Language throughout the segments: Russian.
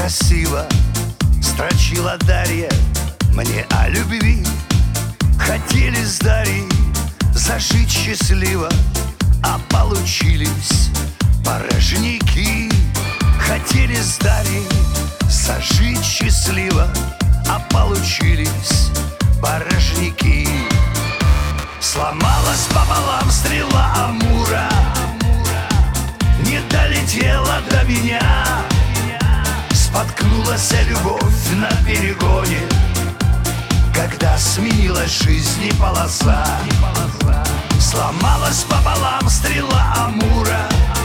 красиво строчила Дарья мне о любви. Хотели с Дарьей зажить счастливо, а получились порожники. Хотели с Дарьей зажить счастливо, а получились порожники. Сломалась пополам стрела Амура, не долетела до меня. Споткнулась любовь на перегоне, когда сменилась жизнь и полоса. Сломалась пополам стрела Амура,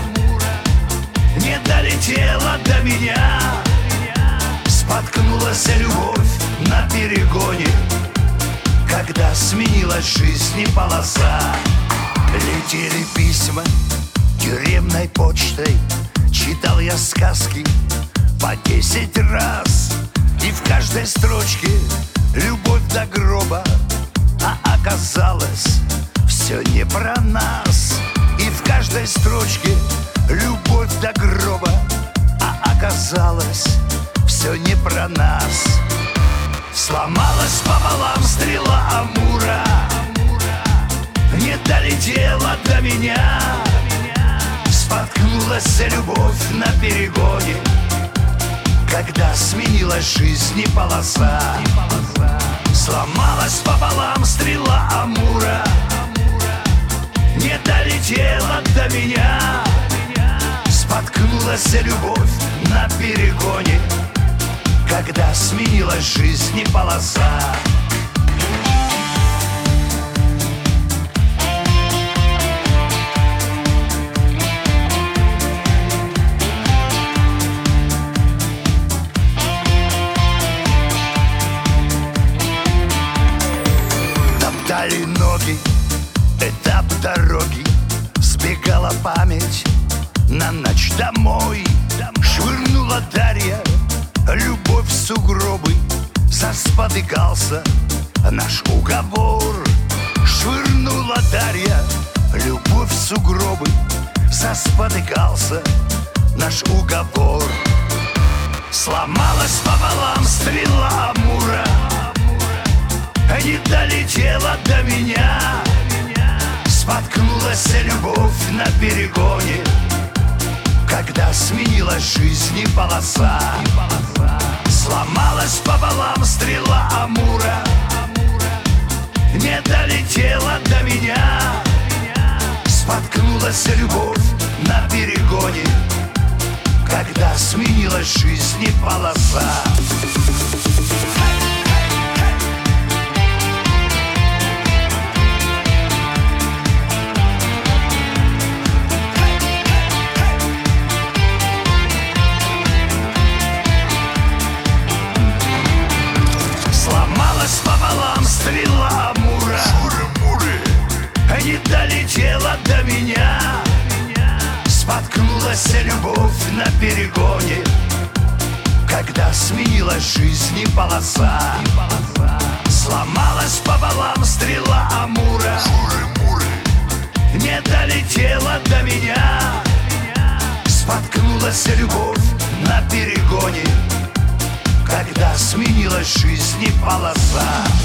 не долетела до меня. Споткнулась любовь на перегоне, когда сменилась жизнь и полоса. Летели письма тюремной почтой, читал я сказки по 10 раз. И в каждой строчке любовь до гроба, а оказалось все не про нас. И в каждой строчке любовь до гроба, а оказалось все не про нас. Сломалась пополам стрела Амура, не долетела до меня. Споткнулась любовь на перегоне, когда сменилась жизнь и полоса. Сломалась пополам стрела Амура, не долетела до меня. Споткнулась любовь на перегоне, когда сменилась жизнь и полоса. Топтали ноги, этап дороги, сбегала память на ночь домой. Швырнула Дарья любовь в сугробы, заспотыкался наш уговор. Швырнула Дарья любовь в сугробы, заспотыкался наш уговор. Сломалась пополам стрела Амура, не долетела до меня. Споткнулась любовь на перегоне, когда сменилась жизнь и полоса. Сломалась пополам стрела Амура, не долетела до меня. Споткнулась любовь на перегоне, когда сменилась жизнь и полоса. Пополам стрела Амура, не долетела до меня. Споткнулась любовь на перегоне, когда сменилась жизнь и полоса. Сломалась пополам стрела Амура, не долетела до меня. Споткнулась любовь на перегоне, когда сменилась жизнь и полоса.